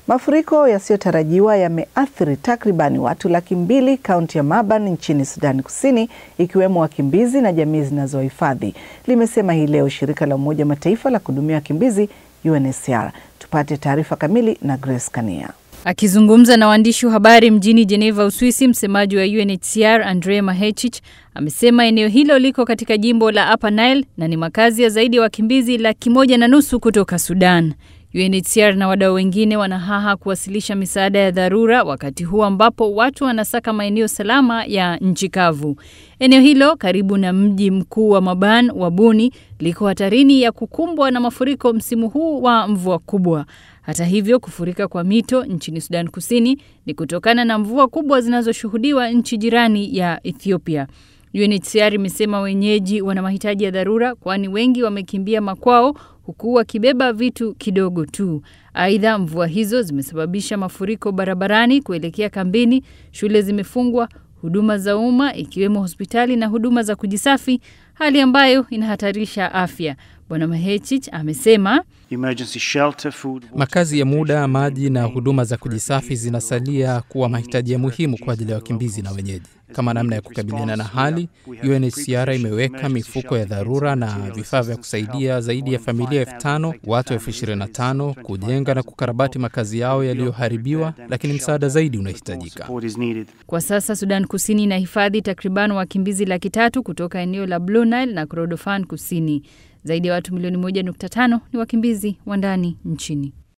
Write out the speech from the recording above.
Mafuriko yasiyotarajiwa yameathiri takribani watu 200,000 kaunti ya Maban nchini Sudan Kusini, ikiwemo wakimbizi na jamii zinazohifadhi, limesema hii leo shirika la Umoja Mataifa la kuhudumia wakimbizi UNHCR. Tupate taarifa kamili na Grace Kania. Akizungumza na waandishi wa habari mjini Geneva, Uswisi, msemaji wa UNHCR Andrea Mahechich amesema eneo hilo liko katika jimbo la Upper Nile na ni makazi ya zaidi ya wakimbizi 150,000 kutoka Sudan. UNHCR na wadau wengine wanahaha kuwasilisha misaada ya dharura wakati huu ambapo watu wanasaka maeneo salama ya nchi kavu. Eneo hilo karibu na mji mkuu wa Maban wa Buni liko hatarini ya kukumbwa na mafuriko msimu huu wa mvua kubwa. Hata hivyo, kufurika kwa mito nchini Sudan Kusini ni kutokana na mvua kubwa zinazoshuhudiwa nchi jirani ya Ethiopia. UNHCR imesema wenyeji wana mahitaji ya dharura kwani wengi wamekimbia makwao huku wakibeba vitu kidogo tu. Aidha, mvua hizo zimesababisha mafuriko barabarani kuelekea kambini, shule zimefungwa, huduma za umma ikiwemo hospitali na huduma za kujisafi, hali ambayo inahatarisha afya. Bwana Mahechich amesema makazi ya muda, maji na huduma za kujisafi zinasalia kuwa mahitaji ya muhimu kwa ajili ya wakimbizi na wenyeji. Kama namna ya kukabiliana na hali, UNHCR imeweka mifuko ya dharura na vifaa vya kusaidia zaidi ya familia 5,000, watu 25,000 kujenga na kukarabati makazi yao yaliyoharibiwa, lakini msaada zaidi unahitajika. Kwa sasa Sudan Kusini inahifadhi takriban wakimbizi 300,000 kutoka eneo la Blue Nile na Kordofan Kusini. Zaidi ya watu milioni 1.5 ni wakimbizi wa ndani nchini.